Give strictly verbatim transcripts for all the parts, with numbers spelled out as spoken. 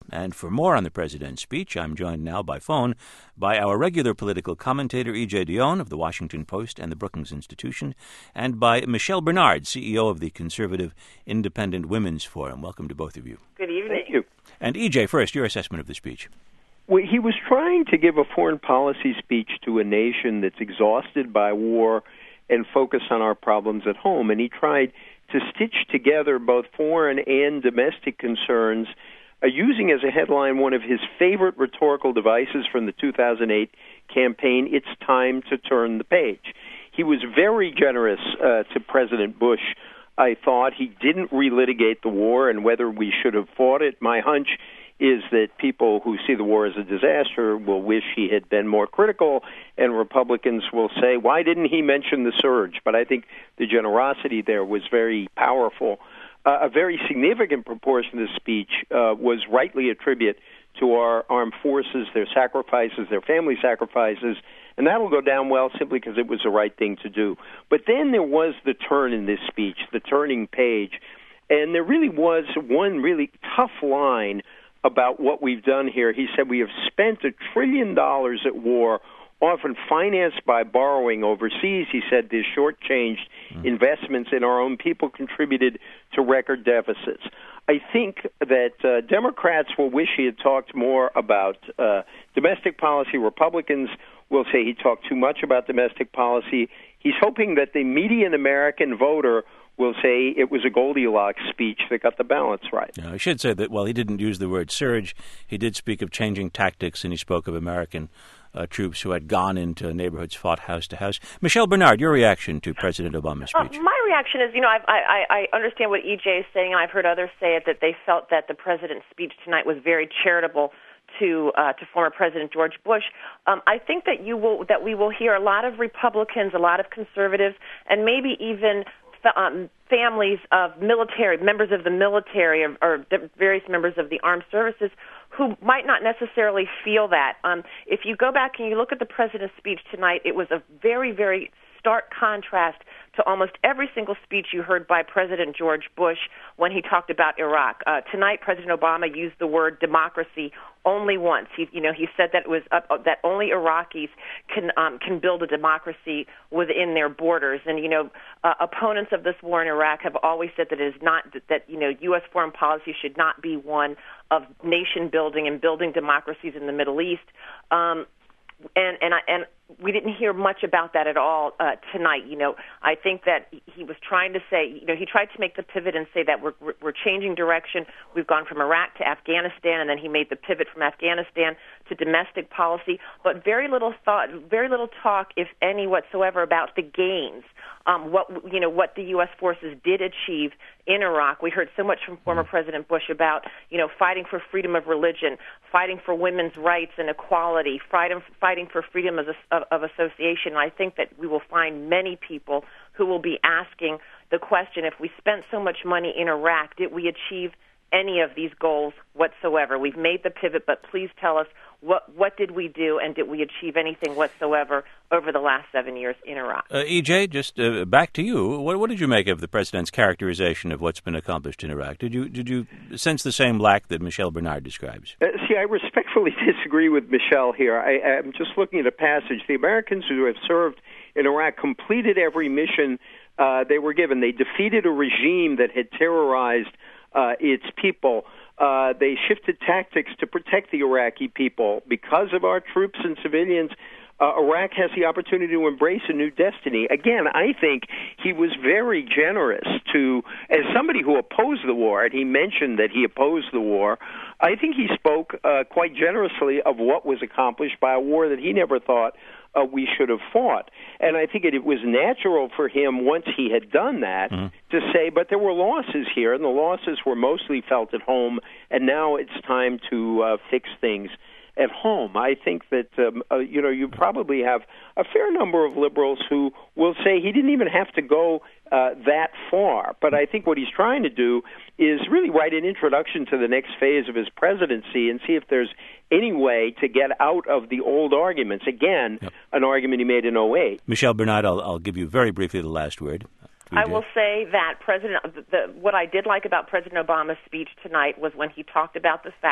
And for more on the president's speech, I'm joined now by phone by our regular political commentator, E J Dionne of the Washington Post and the Brookings Institution, and by Michelle Bernard, C E O of the Conservative Independent Women's Forum. Welcome to both of you. Good evening. Thank you. And E J, first, your assessment of the speech. Well, he was trying to give a foreign policy speech to a nation that's exhausted by war and focus on our problems at home. And he tried to stitch together both foreign and domestic concerns, uh, using as a headline one of his favorite rhetorical devices from the two thousand eight campaign, "It's time to turn the page." He was very generous uh, to President Bush. I thought he didn't relitigate the war and whether we should have fought it. My hunch is that people who see the war as a disaster will wish he had been more critical, and Republicans will say, why didn't he mention the surge? But I think the generosity there was very powerful. Uh, a very significant proportion of the speech uh, was rightly attributed to our armed forces, their sacrifices, their family sacrifices, and that will go down well simply because it was the right thing to do. But then there was the turn in this speech, the turning page, and there really was one really tough line about what we've done here. He said we have spent a trillion dollars at war, often financed by borrowing overseas. He said the shortchanged mm. investments in our own people contributed to record deficits. I think that uh, Democrats will wish he had talked more about uh, domestic policy. Republicans will say he talked too much about domestic policy. He's hoping that the median American voter will say it was a Goldilocks speech that got the balance right. Yeah, I should say that while he didn't use the word surge, he did speak of changing tactics, and he spoke of American uh, troops who had gone into neighborhoods, fought house to house. Michelle Bernard, your reaction to President Obama's speech? Uh, my reaction is, you know, I've, I, I understand what E J is saying, and I've heard others say it, that they felt that the president's speech tonight was very charitable to uh, to former President George Bush. Um, I think that you will that we will hear a lot of Republicans, a lot of conservatives, and maybe even Um, families of military, members of the military or, or various members of the armed services who might not necessarily feel that. Um, if you go back and you look at the president's speech tonight, it was a very, very stark contrast to almost every single speech you heard by President George Bush when he talked about Iraq. Uh, tonight, President Obama used the word democracy only once. He, you know, he said that it was uh, that only Iraqis can um, can build a democracy within their borders. And you know, uh, opponents of this war in Iraq have always said that it is not that you know U S foreign policy should not be one of nation building and building democracies in the Middle East. Um, And and I, and we didn't hear much about that at all uh, tonight. You know, I think that he was trying to say, you know, he tried to make the pivot and say that we're we're changing direction. We've gone from Iraq to Afghanistan, and then he made the pivot from Afghanistan to domestic policy. But very little thought, very little talk, if any, whatsoever about the gains. Um, what you know, what the U S forces did achieve in Iraq. We heard so much from former President Bush about you know fighting for freedom of religion, fighting for women's rights and equality, fighting fighting for freedom of, of, of association. And I think that we will find many people who will be asking the question: if we spent so much money in Iraq, did we achieve any of these goals whatsoever? We've made the pivot, but please tell us what what did we do, and did we achieve anything whatsoever over the last seven years in Iraq? Uh, E J, just uh, back to you. What, what did you make of the president's characterization of what's been accomplished in Iraq? Did you did you sense the same lack that Michelle Bernard describes? Uh, see, I respectfully disagree with Michelle here. I, I'm just looking at a passage. The Americans who have served in Iraq completed every mission uh, they were given. They defeated a regime that had terrorized uh, its people. Uh, they shifted tactics to protect the Iraqi people. Because of our troops and civilians, uh, Iraq has the opportunity to embrace a new destiny. Again, I think he was very generous to, as somebody who opposed the war, and he mentioned that he opposed the war, I think he spoke uh, quite generously of what was accomplished by a war that he never thought Uh, we should have fought. And I think it, it was natural for him, once he had done that, mm-hmm. to say, but there were losses here, and the losses were mostly felt at home, and now it's time to uh, fix things at home. I think that, um, uh, you know, you probably have a fair number of liberals who will say he didn't even have to go uh, that far. But I think what he's trying to do is really write an introduction to the next phase of his presidency and see if there's any way to get out of the old arguments. Again, yep. an argument he made in oh eight. Michelle Bernard, I'll, I'll give you very briefly the last word. I will say that President, the, what I did like about President Obama's speech tonight was when he talked about the fact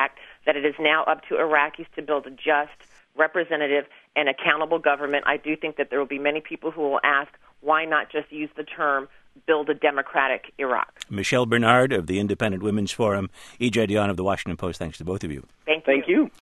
that it is now up to Iraqis to build a just, representative, and accountable government. I do think that there will be many people who will ask, why not just use the term build a democratic Iraq? Michelle Bernard of the Independent Women's Forum, E J Dionne of the Washington Post, thanks to both of you. Thank you. Thank you.